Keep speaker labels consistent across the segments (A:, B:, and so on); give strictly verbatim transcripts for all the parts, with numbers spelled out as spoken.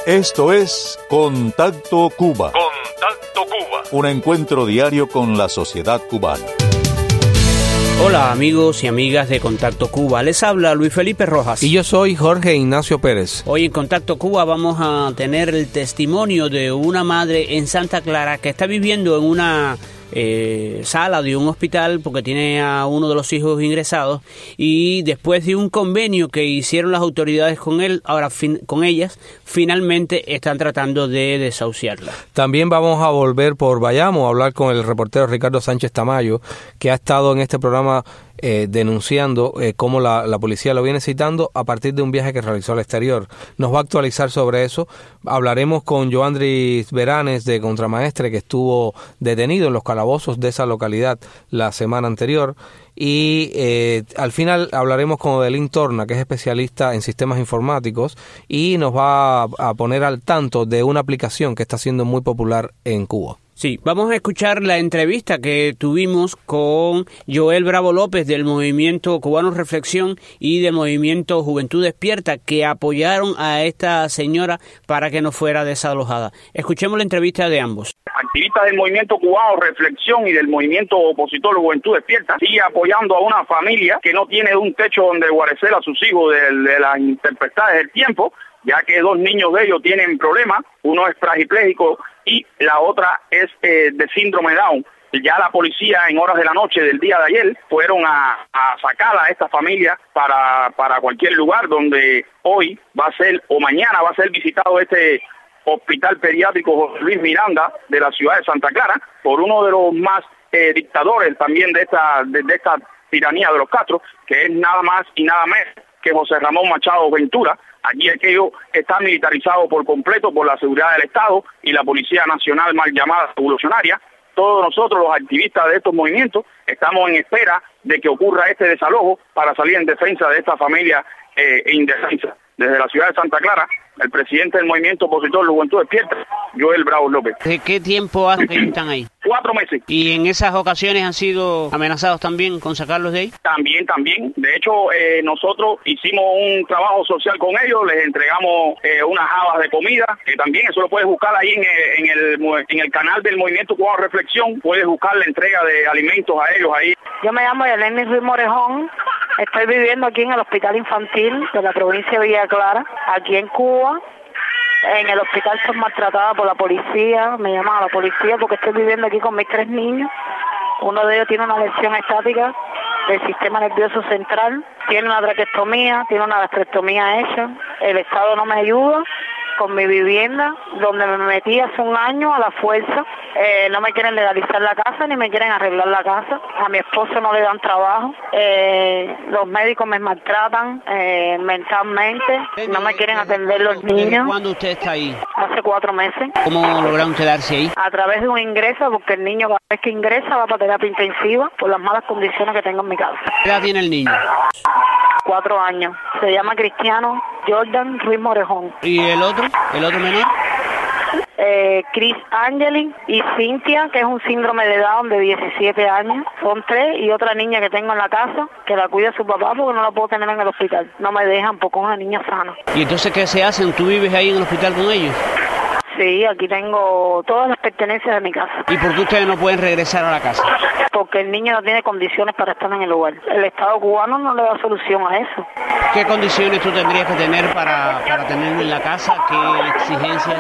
A: Esto es Contacto Cuba.
B: Contacto Cuba.
A: Un encuentro diario con la sociedad cubana.
C: Hola amigos y amigas de Contacto Cuba, les habla Luis Felipe Rojas.
D: Y yo soy Jorge Ignacio Pérez.
C: Hoy en Contacto Cuba vamos a tener el testimonio de una madre en Santa Clara que está viviendo en una eh, sala de un hospital porque tiene a uno de los hijos ingresados, y después de un convenio que hicieron las autoridades con él, ahora fin, con ellas, finalmente están tratando de desahuciarla.
D: También vamos a volver por Bayamo a hablar con el reportero Ricardo Sánchez Tamayo, que ha estado en este programa Eh, denunciando eh, cómo la, la policía lo viene citando a partir de un viaje que realizó al exterior. Nos va a actualizar sobre eso. Hablaremos con Joandris Veranes de Contramaestre, que estuvo detenido en los calabozos de esa localidad la semana anterior. Y eh, al final hablaremos con Odelín Torna, que es especialista en sistemas informáticos, y nos va a, a poner al tanto de una aplicación que está siendo muy popular en Cuba.
C: Sí, vamos a escuchar la entrevista que tuvimos con Joel Bravo López del Movimiento Cubano Reflexión y del Movimiento Juventud Despierta, que apoyaron a esta señora para que no fuera desalojada. Escuchemos la entrevista de ambos.
E: Activistas del Movimiento Cubano Reflexión y del Movimiento Opositor Juventud Despierta sigue apoyando a una familia que no tiene un techo donde guarecer a sus hijos de, de las intempestades del tiempo, ya que dos niños de ellos tienen problemas, uno es parapléjico y la otra es eh, de síndrome Down. Ya la policía en horas de la noche del día de ayer fueron a, a sacar a esta familia para, para cualquier lugar donde hoy va a ser o mañana va a ser visitado este hospital pediátrico José Luis Miranda de la ciudad de Santa Clara por uno de los más eh, dictadores también de esta, de, de esta tiranía de los Castro, que es nada más y nada menos que José Ramón Machado Ventura. Aquí aquello está militarizado por completo por la seguridad del Estado y la Policía Nacional mal llamada revolucionaria. Todos nosotros, los activistas de estos movimientos, estamos en espera de que ocurra este desalojo para salir en defensa de esta familia eh, indefensa. Desde la ciudad de Santa Clara, el presidente del Movimiento Opositor de Juventud Despierta, Joel Bravo López.
C: ¿De qué tiempo hace que están ahí?
E: Cuatro meses.
C: ¿Y en esas ocasiones han sido amenazados también con sacarlos de ahí?
E: También, también. De hecho, eh, nosotros hicimos un trabajo social con ellos, les entregamos eh, unas habas de comida, que también eso lo puedes buscar ahí en, en, el, en el canal del Movimiento Cubano Reflexión, puedes buscar la entrega de alimentos a ellos ahí.
F: Yo me llamo Yeleni Ruiz Morejón, estoy viviendo aquí en el Hospital Infantil de la provincia de Villa Clara, aquí en Cuba. En el hospital estoy maltratada por la policía, me llaman a la policía porque estoy viviendo aquí con mis tres niños. Uno de ellos tiene una lesión estática del sistema nervioso central, tiene una traqueostomía, tiene una gastrectomía hecha. El Estado no me ayuda con mi vivienda, donde me metí hace un año a la fuerza. Eh, no me quieren legalizar la casa ni me quieren arreglar la casa. A mi esposo no le dan trabajo. Eh, los médicos me maltratan eh, mentalmente. No me quieren atender los niños.
C: ¿Cuándo usted está ahí?
F: Hace cuatro meses.
C: ¿Cómo lograron quedarse ahí?
F: A través de un ingreso, porque el niño cada vez que ingresa va para terapia intensiva por las malas condiciones que tengo en mi casa.
C: ¿Qué edad tiene el niño?
F: Cuatro años. Se llama Cristiano Jordan Ruiz Morejón.
C: ¿Y el otro? ¿El otro menor?
F: Eh, Chris Angeli y Cintia, que es un síndrome de Down de diecisiete años. Son tres, y otra niña que tengo en la casa, que la cuida su papá porque no la puedo tener en el hospital. No me dejan porque es una niña sana.
C: ¿Y entonces qué se hacen? ¿Tú vives ahí en el hospital con ellos?
F: Sí, aquí tengo todas las pertenencias de mi casa.
C: ¿Y por qué ustedes no pueden regresar a la casa?
F: Porque el niño no tiene condiciones para estar en el lugar. El Estado cubano no le da solución a eso.
C: ¿Qué condiciones tú tendrías que tener para, para tenerlo en la casa? ¿Qué exigencias?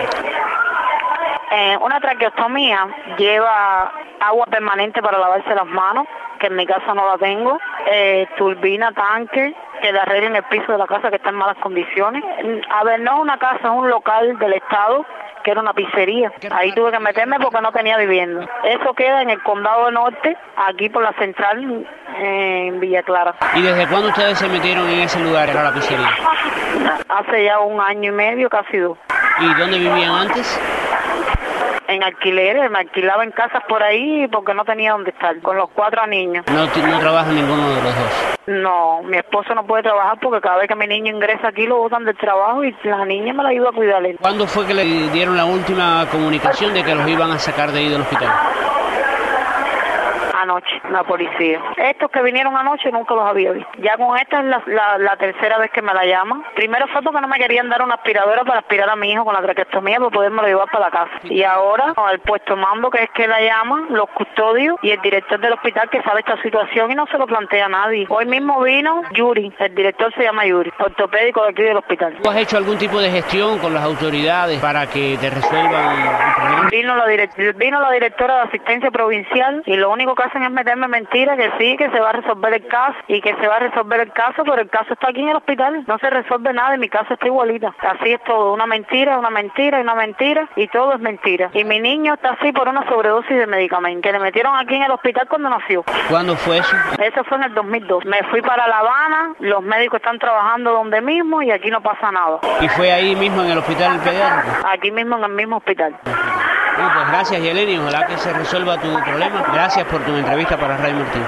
F: Eh, una traqueostomía lleva agua permanente para lavarse las manos, que en mi casa no la tengo, eh, turbina, tanque, que le arreglen el piso de la casa que está en malas condiciones. A ver, no es una casa, es un local del Estado, que era una pizzería. Ahí tuve que meterme porque no tenía vivienda. Eso queda en el Condado de Norte, aquí por la central, en Villa Clara.
C: ¿Y desde cuándo ustedes se metieron en ese lugar, era la pizzería?
F: Hace ya un año y medio, casi dos.
C: ¿Y dónde vivían antes?
F: En alquileres, me alquilaba en casas por ahí porque no tenía dónde estar, con los cuatro niños.
C: ¿No, no trabaja ninguno de los dos?
F: No, mi esposo no puede trabajar porque cada vez que mi niño ingresa aquí lo botan del trabajo y la niña me la ayuda a cuidar él.
C: ¿Cuándo fue que le dieron la última comunicación de que los iban a sacar de ahí del hospital?
F: Anoche, la policía. Estos que vinieron anoche nunca los había visto. Ya con esta es la, la, la tercera vez que me la llaman. Primero fue porque no me querían dar una aspiradora para aspirar a mi hijo con la traqueostomía para poderme llevar para la casa. Y ahora, con el puesto mando que es que la llaman, los custodios y el director del hospital que sabe esta situación y no se lo plantea a nadie. Hoy mismo vino Yuri, el director se llama Yuri, ortopédico de aquí del hospital.
C: ¿Tú has hecho algún tipo de gestión con las autoridades para que te resuelvan el problema?
F: Vino la, direct- vino la directora de asistencia provincial y lo único que hacen es meterme mentiras, que sí, que se va a resolver el caso y que se va a resolver el caso, pero el caso está aquí en el hospital, no se resuelve nada y mi caso está igualita. Así es todo, una mentira, una mentira y una mentira y todo es mentira. Y mi niño está así por una sobredosis de medicamentos que le metieron aquí en el hospital cuando nació.
C: ¿Cuándo fue eso?
F: Eso fue en el dos mil dos. Me fui para La Habana, los médicos están trabajando donde mismo y aquí no pasa nada.
C: ¿Y fue ahí mismo en el hospital pediátrico?
F: Aquí mismo en el mismo hospital.
C: Bueno, pues gracias, Yeleni, ojalá que se resuelva tu problema. Gracias por tu entrevista para Radio Martín.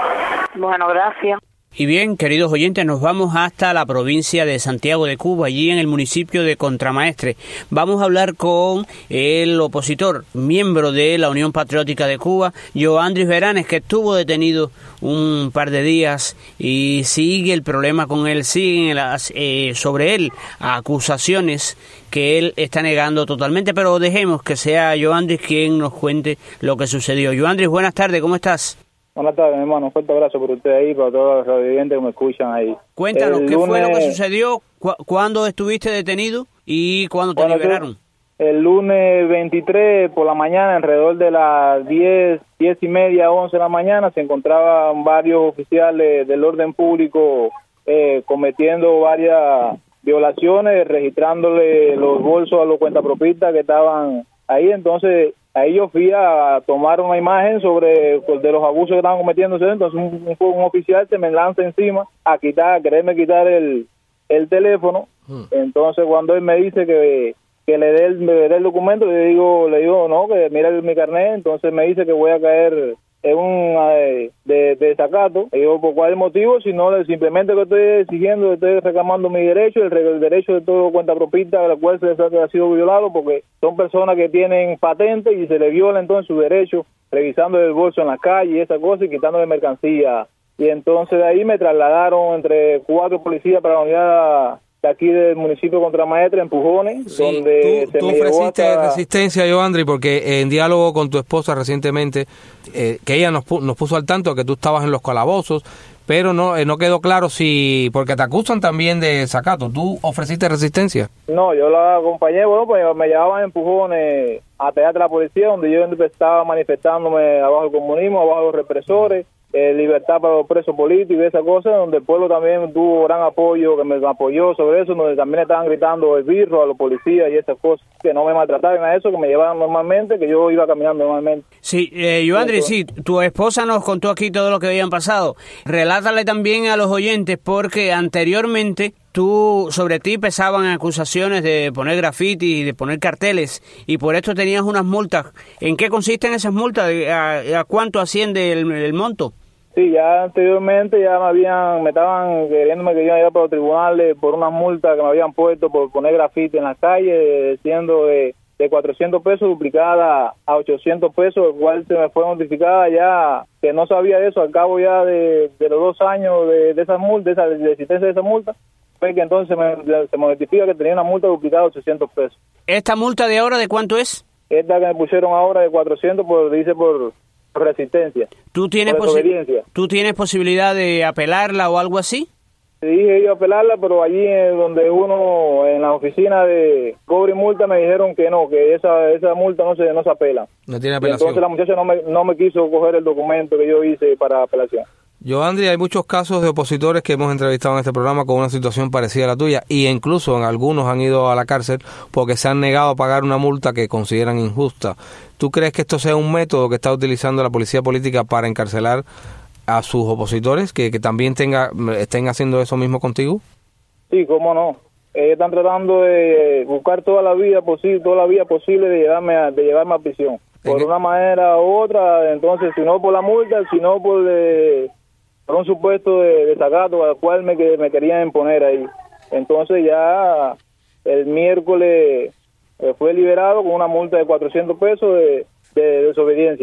F: Bueno, gracias.
C: Y bien, queridos oyentes, nos vamos hasta la provincia de Santiago de Cuba, allí en el municipio de Contramaestre. Vamos a hablar con el opositor, miembro de la Unión Patriótica de Cuba, Joandris Beranes, que estuvo detenido un par de días y sigue el problema con él, siguen las, eh, sobre él acusaciones que él está negando totalmente, pero dejemos que sea Joandris quien nos cuente lo que sucedió. Joandris, buenas tardes, ¿cómo estás?
B: Buenas tardes, mi hermano. Un fuerte abrazo por usted ahí, para todos los radiovidentes que me escuchan ahí.
C: Cuéntanos,
B: el
C: ¿qué
B: lunes...
C: fue lo que sucedió? ¿Cu ¿Cuándo estuviste detenido y cuándo te
B: bueno,
C: liberaron?
B: El lunes veintitrés por la mañana, alrededor de las diez, diez y media, once de la mañana, se encontraban varios oficiales del orden público eh, cometiendo varias violaciones, registrándole los bolsos a los cuentapropistas que estaban ahí. Entonces, ahí yo fui a tomar una imagen sobre pues, de los abusos que estaban cometiéndose. Entonces un, un, un oficial se me lanza encima a quitar, a quererme quitar el, el teléfono. Hmm. Entonces cuando él me dice que, que le dé el, me dé el documento, le digo, le digo no, que mira mi carnet. Entonces me dice que voy a caer en un eh, de, de desacato. Y digo, ¿por cuál es el motivo? Si no, simplemente que estoy exigiendo, estoy reclamando mi derecho, el, el derecho de todo cuentapropista a la cual se ha sido violado, porque son personas que tienen patente y se le viola entonces su derecho, revisando el bolso en la calle y esa cosa y quitándole mercancía. Y entonces de ahí me trasladaron entre cuatro policías para la unidad de aquí del municipio de Contramaestre, Empujones,
D: sí,
B: donde
D: tú,
B: se
D: tú
B: me
D: ofreciste
B: hasta...
D: resistencia, Joandris, porque en diálogo con tu esposa recientemente, eh, que ella nos, pu nos puso al tanto de que tú estabas en los calabozos, pero no eh, no quedó claro si, porque te acusan también de desacato, ¿tú ofreciste resistencia?
B: No, yo la acompañé, bueno, pues me llevaban Empujones a Teatro de la Policía, donde yo estaba manifestándome abajo del comunismo, abajo de los represores, eh, libertad para los presos políticos y esa cosa, donde el pueblo también tuvo gran apoyo, que me apoyó sobre eso, donde también estaban gritando el birro a los policías y esas cosas, que no me maltrataban a eso, que me llevaban normalmente, que yo iba caminando normalmente.
C: Sí, eh, Joandris, sí, tu esposa nos contó aquí todo lo que habían pasado. Relátale también a los oyentes, porque anteriormente tú, sobre ti pesaban acusaciones de poner graffiti y de poner carteles, y por esto tenías unas multas. ¿En qué consisten esas multas? ¿A, a cuánto asciende el, el monto?
B: Sí, ya anteriormente ya me habían, me estaban queriéndome que yo iba para los tribunales por unas multas que me habían puesto por poner grafiti en la calle, siendo de, de cuatrocientos pesos duplicada a ochocientos pesos, el cual se me fue notificada ya, que no sabía eso al cabo ya de, de los dos años de, de esas multas, de esa de existencia de esa multa, fue que entonces se me, se me notifica que tenía una multa duplicada de ochocientos pesos.
C: ¿Esta multa de ahora de cuánto es?
B: Esta que me pusieron ahora de cuatrocientos, por, dice por... resistencia.
C: ¿Tú tienes, posi ¿Tú tienes posibilidad de apelarla o algo así?
B: Dije yo apelarla, pero allí en donde uno, en la oficina de cobre y multa, me dijeron que no, que esa esa multa no se no se apela.
D: No tiene apelación.
B: Y entonces la muchacha no me, no me quiso coger el documento que yo hice para apelación.
D: Joandris, hay muchos casos de opositores que hemos entrevistado en este programa con una situación parecida a la tuya, y incluso en algunos han ido a la cárcel porque se han negado a pagar una multa que consideran injusta. ¿Tú crees que esto sea un método que está utilizando la policía política para encarcelar a sus opositores, que, que también tenga, estén haciendo eso mismo contigo?
B: Sí, cómo no. Ellos están tratando de buscar toda la vía posible, toda la vía posible de llevarme a, de llevarme a prisión. Por una manera u otra, entonces, si no por la multa, si no por... De, por un supuesto de desacato al cual me, me querían imponer ahí. Entonces ya el miércoles eh, fue liberado con una multa de cuatrocientos pesos de, de, de desobediencia.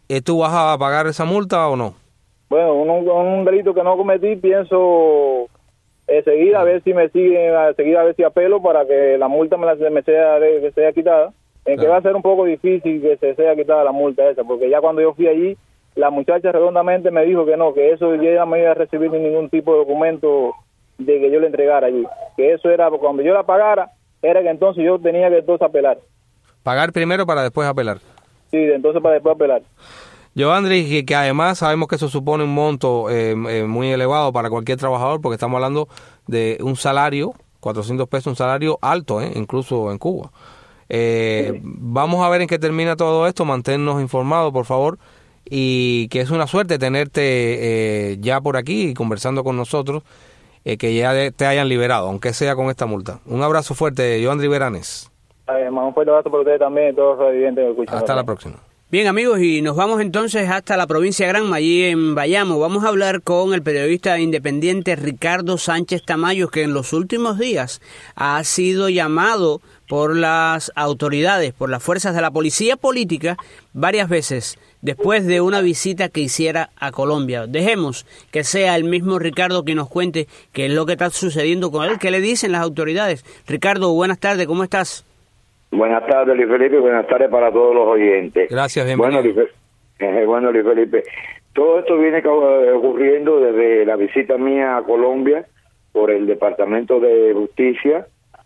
D: Eh, ¿Tú vas a pagar esa multa o no?
B: Bueno, un, un delito que no cometí, pienso eh, seguir a ver si me siguen, a seguir a ver si apelo para que la multa me, la, me sea, que sea quitada. En claro. Que va a ser un poco difícil que se sea quitada la multa esa, porque ya cuando yo fui allí, la muchacha redondamente me dijo que no, que eso ya no me iba a recibir ningún tipo de documento de que yo le entregara allí. Que eso era, cuando yo la pagara, era que entonces yo tenía que entonces apelar.
D: Pagar primero para después apelar.
B: Sí, entonces para después apelar.
D: Joandri, que, que además sabemos que eso supone un monto eh, eh, muy elevado para cualquier trabajador, porque estamos hablando de un salario, cuatrocientos pesos, un salario alto, eh, incluso en Cuba. Eh, sí. Vamos a ver en qué termina todo esto, manténnos informados, por favor, y que es una suerte tenerte eh, ya por aquí y conversando con nosotros, eh, que ya de, te hayan liberado, aunque sea con esta multa. Un abrazo fuerte, Joandri Beranes.
B: Ay, un fuerte abrazo para ustedes también, todos los residentes que escuchan.
D: Hasta la próxima.
C: Bien, amigos, y nos vamos entonces hasta la provincia de Granma, allí en Bayamo. Vamos a hablar con el periodista independiente Ricardo Sánchez Tamayo, que en los últimos días ha sido llamado por las autoridades, por las fuerzas de la policía política, varias veces, después de una visita que hiciera a Colombia. Dejemos que sea el mismo Ricardo quien nos cuente qué es lo que está sucediendo con él, qué le dicen las autoridades. Ricardo, buenas tardes, ¿cómo estás?
G: Buenas tardes, Luis Felipe, y buenas tardes para todos los oyentes.
D: Gracias, bienvenido.
G: Bueno, Luis, eh, bueno, Luis Felipe, todo esto viene ocurriendo desde la visita mía a Colombia por el Departamento de Justicia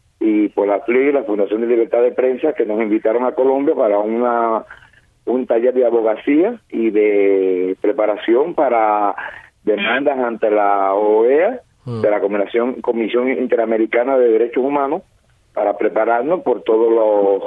G: y por la F L I, la Fundación de Libertad de Prensa, que nos invitaron a Colombia para una un taller de abogacía y de preparación para demandas ante la O E A, mm. de la Comisión, Comisión Interamericana de Derechos Humanos, para prepararnos por todos los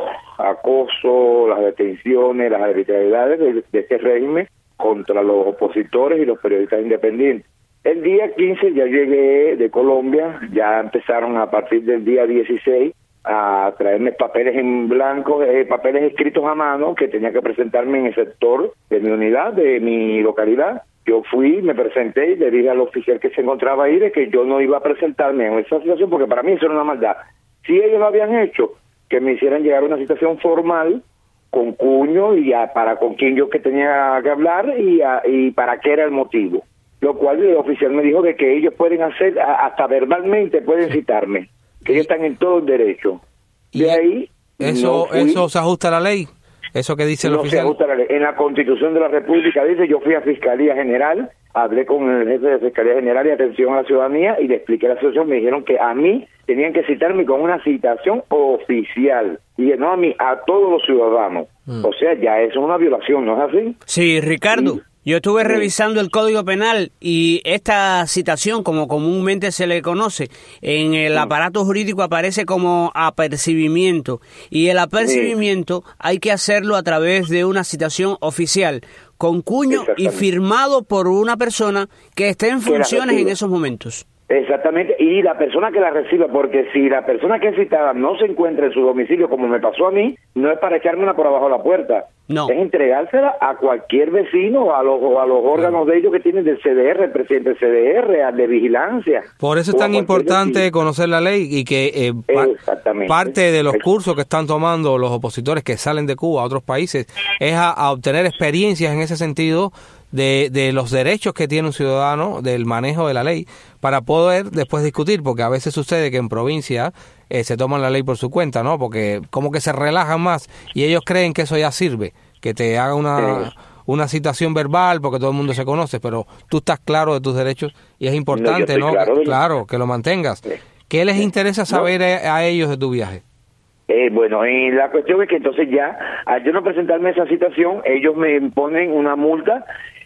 G: acosos, las detenciones, las arbitrariedades de, de este régimen contra los opositores y los periodistas independientes. El día quince ya llegué de Colombia, ya empezaron a partir del día dieciséis a traerme papeles en blanco, eh, papeles escritos a mano que tenía que presentarme en el sector de mi unidad, de mi localidad. Yo fui, me presenté y le dije al oficial que se encontraba ahí de que yo no iba a presentarme en esa situación porque para mí eso era una maldad. Si ellos lo habían hecho, que me hicieran llegar a una situación formal con cuño y a, para con quién yo que tenía que hablar y, a, y para qué era el motivo. Lo cual el oficial me dijo de que ellos pueden hacer, hasta verbalmente pueden citarme, que ellos están en todo el derecho. De ahí...
D: ¿Eso, no ¿Eso se ajusta a la ley? ¿Eso que dice el
G: no
D: oficial?
G: Se ajusta a la ley. En la Constitución de la República dice, yo fui a Fiscalía General, hablé con el jefe de Fiscalía General y Atención a la Ciudadanía y le expliqué la situación, me dijeron que a mí tenían que citarme con una citación oficial, y no a mí, a todos los ciudadanos. Mm. O sea, ya eso es una violación, ¿no es así?
C: Sí, Ricardo. Sí. Yo estuve
G: sí.
C: revisando el Código Penal y esta citación, como comúnmente se le conoce, en el sí. aparato jurídico aparece como apercibimiento. Y el apercibimiento sí. hay que hacerlo a través de una citación oficial, con cuño y firmado por una persona que esté en funciones en esos momentos.
G: Exactamente, y la persona que la reciba, porque si la persona que es citada no se encuentra en su domicilio, como me pasó a mí, no es para echarme una por abajo de la puerta,
C: no.
G: es entregársela a cualquier vecino o a los, o a los órganos de ellos que tienen del C D R, el presidente del C D R, al de vigilancia.
D: Por eso es tan importante vecino. conocer la ley y que eh, pa- parte de los cursos que están tomando los opositores que salen de Cuba a otros países es a, a obtener experiencias en ese sentido de, de los derechos que tiene un ciudadano, del manejo de la ley, para poder después discutir, porque a veces sucede que en provincia eh, se toman la ley por su cuenta, ¿no? Porque como que se relajan más y ellos creen que eso ya sirve, que te haga una, una citación verbal porque todo el mundo se conoce, pero tú estás claro de tus derechos y es importante, ¿no? ¿no? Claro, claro, que lo mantengas. Sí. ¿Qué les interesa saber no. a ellos de tu viaje?
G: Eh, bueno, y la cuestión es que entonces ya, al yo no presentarme esa citación, ellos me imponen una multa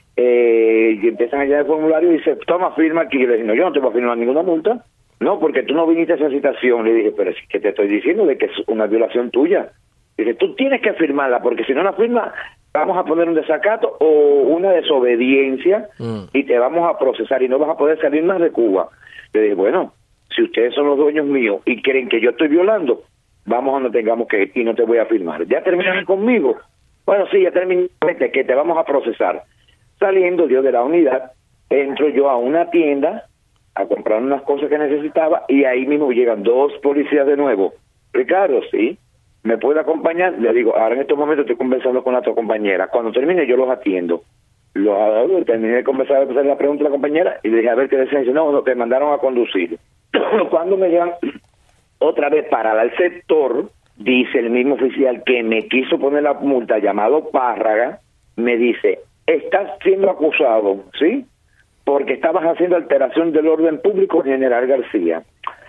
G: eh, y empiezan a llenar el formulario y dice, toma, firma aquí. Y le dije, no, yo no te voy a firmar ninguna multa. No, porque tú no viniste a esa citación. Le dije, pero es que te estoy diciendo de que es una violación tuya. Dice, tú tienes que firmarla, porque si no la firmas, vamos a poner un desacato o una desobediencia mm. y te vamos a procesar y no vas a poder salir más de Cuba. Le dije, bueno, si ustedes son los dueños míos y creen que yo estoy violando, vamos a no tengamos que ir y no te voy a firmar. ¿Ya terminaron conmigo? Bueno, sí, ya terminé, que te vamos a procesar. Saliendo yo de la unidad, entro yo a una tienda a comprar unas cosas que necesitaba y ahí mismo llegan dos policías de nuevo. Ricardo, sí. ¿me puede acompañar? Le digo, ahora en estos momentos estoy conversando con la otra compañera. Cuando termine yo los atiendo. Los terminé de conversar, de hacer la pregunta a la compañera y le dije, a ver qué decía. Dice, no, no, te mandaron a conducir. Cuando me llevan otra vez para el sector, dice el mismo oficial que me quiso poner la multa, llamado Párraga, me dice, estás siendo acusado, ¿sí? Porque estabas haciendo alteración del orden público, General García.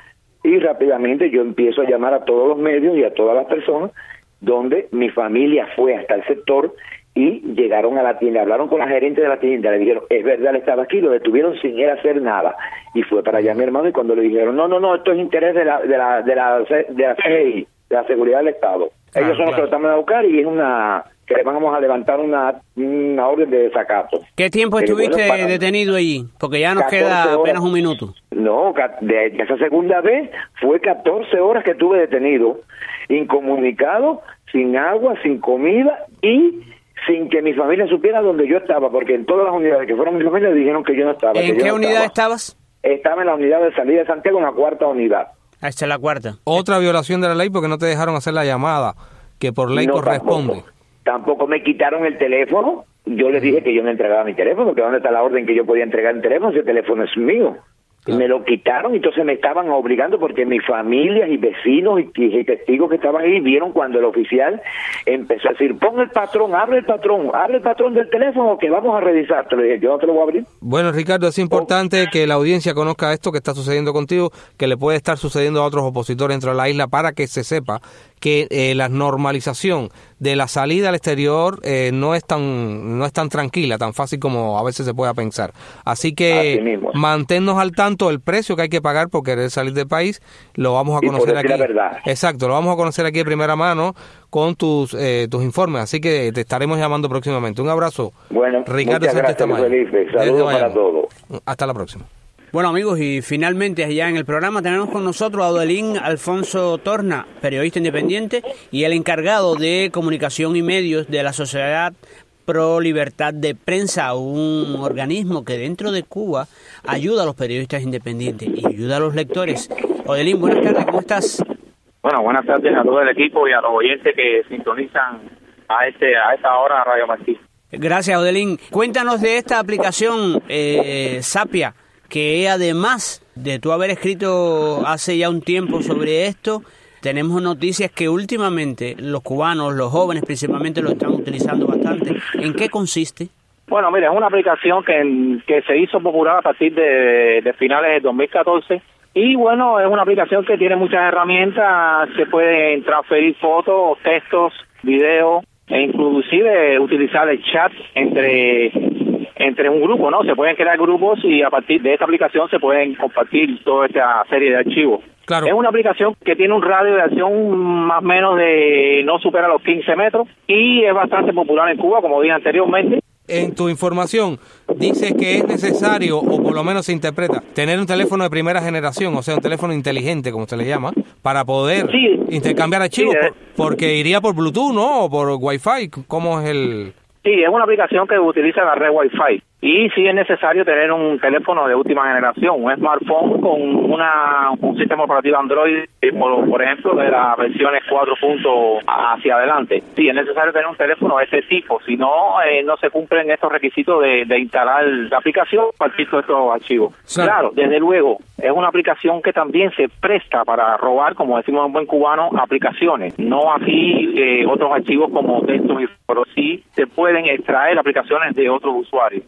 G: Y rápidamente yo empiezo a llamar a todos los medios y a todas las personas, donde mi familia fue hasta el sector y llegaron a la tienda, hablaron con la gerente de la tienda, le dijeron, es verdad, él estaba aquí, lo detuvieron sin él hacer nada. Y fue para allá mi hermano, y cuando le dijeron, no, no, no, esto es interés de la de la de la, de la C G I, de la seguridad del Estado. Ellos ah, son claro. los que lo están a buscar y es una que le vamos a levantar una, una orden de desacato.
C: ¿Qué tiempo
G: que
C: estuviste
G: bueno,
C: detenido allí? Porque ya nos queda apenas un minuto.
G: No, de, de esa segunda vez fue catorce horas que estuve detenido, incomunicado, sin agua, sin comida y sin que mi familia supiera dónde yo estaba, porque en todas las unidades que fueron mi familia dijeron que yo no estaba.
C: ¿En qué
G: no
C: unidad
G: estaba.
C: estabas?
G: Estaba en la unidad de salida de Santiago, en la cuarta unidad.
C: Ah, esta es la cuarta.
D: Otra violación de la ley porque no te dejaron hacer la llamada, que por ley no, corresponde.
G: Tampoco, tampoco me quitaron el teléfono. Yo les dije que yo no entregaba mi teléfono, que dónde está la orden que yo podía entregar el teléfono, ese teléfono es mío. Claro. Me lo quitaron, entonces me estaban obligando porque mis familias y vecinos y, y testigos que estaban ahí vieron cuando el oficial empezó a decir, pon el patrón, abre el patrón, abre el patrón del teléfono que vamos a revisar. Te lo dije, yo no te lo voy a abrir.
D: Bueno, Ricardo, es importante oh. que la audiencia conozca esto que está sucediendo contigo, que le puede estar sucediendo a otros opositores dentro de la isla, para que se sepa que eh, la normalización de la salida al exterior eh, no es tan no es tan tranquila, tan fácil como a veces se pueda pensar. Así que manténnos al tanto del precio que hay que pagar por querer salir del país. Lo vamos a
G: y
D: conocer aquí.
G: La verdad.
D: Exacto, lo vamos a conocer aquí de primera mano con tus eh, tus informes. Así que te estaremos llamando próximamente. Un abrazo.
G: Bueno,
D: Ricardo Sánchez Tamayo.
G: Saludos para todos.
D: Hasta la próxima.
C: Bueno, amigos, y finalmente allá en el programa tenemos con nosotros a Odelín Alfonso Torna, periodista independiente y el encargado de comunicación y medios de la Sociedad Pro Libertad de Prensa, un organismo que dentro de Cuba ayuda a los periodistas independientes y ayuda a los lectores. Odelín, buenas tardes, ¿cómo estás?
H: Bueno, buenas tardes a todo el equipo y a los oyentes que sintonizan a este a esta hora Radio Martí.
C: Gracias, Odelín. Cuéntanos de esta aplicación eh, Sapia, que además de tú haber escrito hace ya un tiempo sobre esto, tenemos noticias que últimamente los cubanos, los jóvenes principalmente, lo están utilizando bastante. ¿En qué consiste?
H: Bueno, mira, es una aplicación que, que se hizo popular a partir de, de finales de dos mil catorce y bueno, es una aplicación que tiene muchas herramientas, se pueden transferir fotos, textos, videos e inclusive utilizar el chat entre... entre un grupo, ¿no? Se pueden crear grupos y a partir de esta aplicación se pueden compartir toda esta serie de archivos. Claro. Es una aplicación que tiene un radio de acción más o menos de no supera los quince metros y es bastante popular en Cuba, como dije anteriormente.
D: En tu información dices que es necesario, o por lo menos se interpreta, tener un teléfono de primera generación, o sea, un teléfono inteligente, como se le llama, para poder sí. intercambiar archivos, sí, por, porque iría por Bluetooth, ¿no? O por Wi-Fi. ¿Cómo es el...?
H: Sí, es una aplicación que utiliza la red Wi-Fi y sí es necesario tener un teléfono de última generación, un smartphone con una un sistema operativo Android, por, por ejemplo, de las versiones cuatro puntos hacia adelante. Sí, es necesario tener un teléfono de este tipo, si no, eh, no se cumplen estos requisitos de, de instalar la aplicación para todos estos archivos. Sí. Claro, desde luego, es una aplicación que también se presta para robar, como decimos en buen cubano, aplicaciones, no así eh, otros archivos como textos, pero sí se pueden extraer aplicaciones de otros usuarios.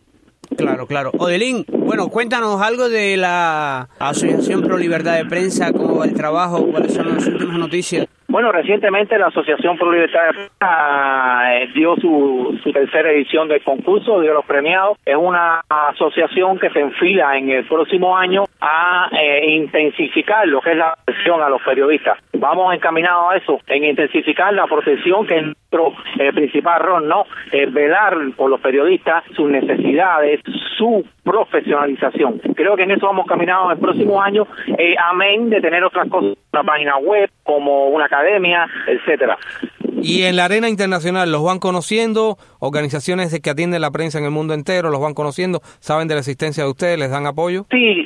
C: Claro, claro. Odelín, bueno, cuéntanos algo de la Asociación Pro Libertad de Prensa, cómo va el trabajo, cuáles son las últimas noticias.
H: Bueno, recientemente la Asociación Pro Libertad de Prensa eh, dio su, su tercera edición del concurso, dio los premiados. Es una asociación que se enfila en el próximo año a eh, intensificar lo que es la protección a los periodistas. Vamos encaminados a eso, en intensificar la protección, que es nuestro eh, principal rol, ¿no? Eh, velar por los periodistas, sus necesidades, su profesionalización. Creo que en eso vamos caminados el próximo año, eh, amén de tener otras cosas, una página web, como una academia, etcétera.
D: Y en la arena internacional, ¿los van conociendo? Organizaciones que atienden la prensa en el mundo entero, ¿los van conociendo? ¿Saben de la existencia de ustedes? ¿Les dan apoyo?
H: Sí,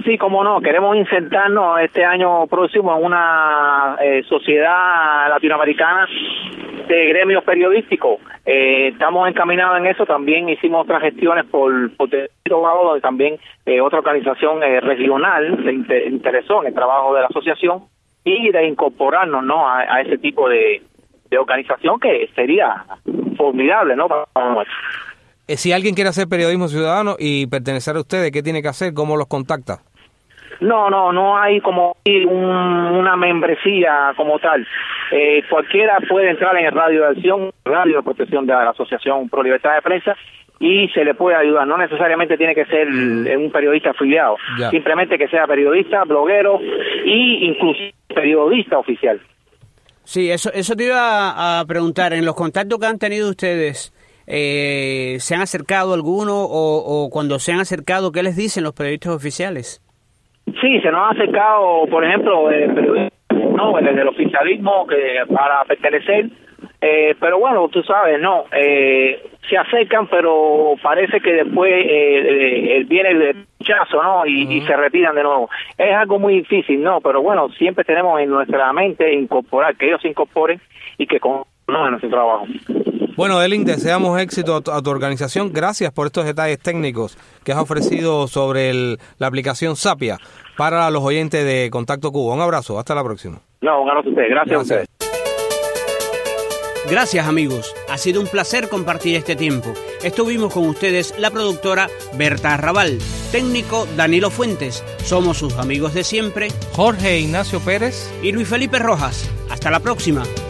H: Sí, cómo no, queremos insertarnos este año próximo en una eh, sociedad latinoamericana de gremios periodísticos. Eh, estamos encaminados en eso, también hicimos otras gestiones por, por donde también eh, otra organización eh, regional se inter- interesó en el trabajo de la asociación y de incorporarnos, ¿no?, a, a ese tipo de, de organización que sería formidable, ¿no?, para nosotros.
D: Si alguien quiere hacer periodismo ciudadano y pertenecer a ustedes, ¿qué tiene que hacer? ¿Cómo los contacta?
H: No, no, no hay como un, una membresía como tal. Eh, cualquiera puede entrar en el Radio de Acción, Radio de Protección de la Asociación Pro Libertad de Prensa, y se le puede ayudar. No necesariamente tiene que ser un periodista afiliado, ya. Simplemente que sea periodista, bloguero y incluso periodista oficial.
C: Sí, eso, eso te iba a preguntar. En los contactos que han tenido ustedes, Eh, ¿se han acercado alguno o, o cuando se han acercado, qué les dicen los periodistas oficiales?
H: Sí, se nos ha acercado, por ejemplo, el periodismo, ¿no?, desde el oficialismo que para pertenecer, eh, pero bueno, tú sabes, no, eh, se acercan, pero parece que después eh, eh, viene el rechazo, ¿no?, y, uh-huh. y se retiran de nuevo. Es algo muy difícil, ¿no?, pero bueno, siempre tenemos en nuestra mente incorporar, que ellos se incorporen y que con no, en nuestro trabajo.
D: Bueno, Elin, deseamos éxito a tu, a tu organización. Gracias por estos detalles técnicos que has ofrecido sobre el, la aplicación Sapia para los oyentes de Contacto Cuba. Un abrazo, hasta la próxima.
H: No, un abrazo a ustedes. Gracias, Gracias a ustedes.
C: Gracias, amigos. Ha sido un placer compartir este tiempo. Estuvimos con ustedes la productora Berta Arrabal, técnico Danilo Fuentes. Somos sus amigos de siempre,
D: Jorge Ignacio Pérez
C: y Luis Felipe Rojas. Hasta la próxima.